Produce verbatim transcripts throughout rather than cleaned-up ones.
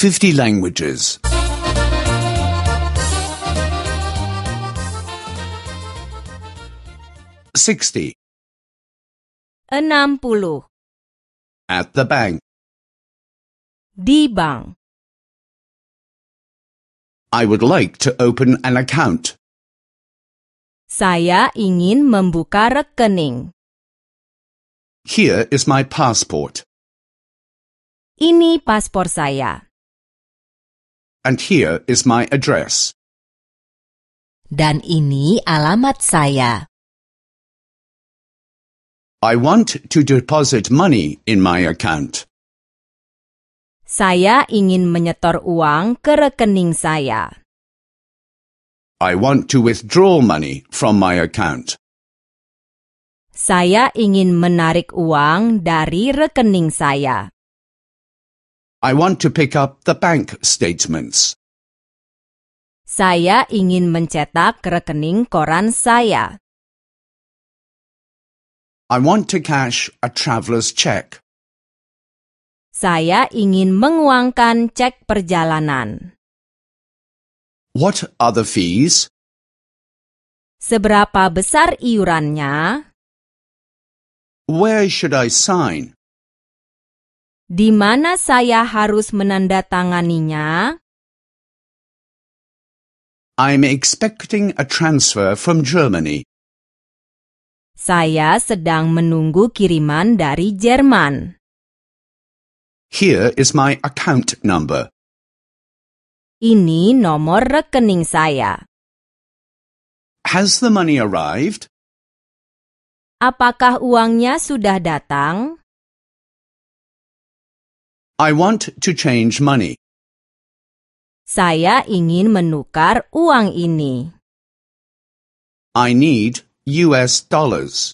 fifty languages. Sixty. enam puluh. At the bank. Di bank. I would like to open an account. Saya ingin membuka rekening. Here is my passport. Ini paspor saya. And here is my address. Dan ini alamat saya. I want to deposit money in my account. Saya ingin menyetor uang ke rekening saya. I want to withdraw money from my account. Saya ingin menarik uang dari rekening saya. I want to pick up the bank statements. Saya ingin mencetak rekening koran saya. I want to cash a traveler's check. Saya ingin menguangkan cek perjalanan. What are the fees? Seberapa besar iurannya? Where should I sign? Di mana saya harus menandatanganinya? I'm expecting a transfer from Germany. Saya sedang menunggu kiriman dari Jerman. Here is my account number. Ini nomor rekening saya. Has the money arrived? Apakah uangnya sudah datang? I want to change money. Saya ingin menukar uang ini. I need U S dollars.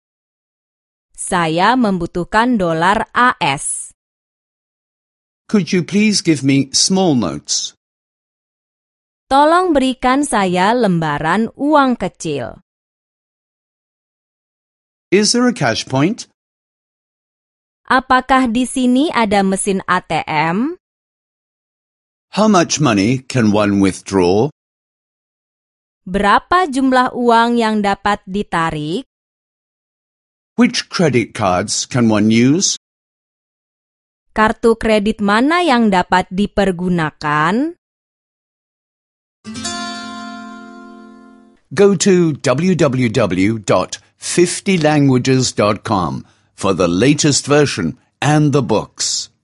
Saya membutuhkan dolar A S. Could you please give me small notes? Tolong berikan saya lembaran uang kecil. Is there a cash point? Apakah di sini ada mesin A T M? How much money can one withdraw? Berapa jumlah uang yang dapat ditarik? Which credit cards can one use? Kartu kredit mana yang dapat dipergunakan? Go to w w w dot fifty languages dot com for the latest version and the books.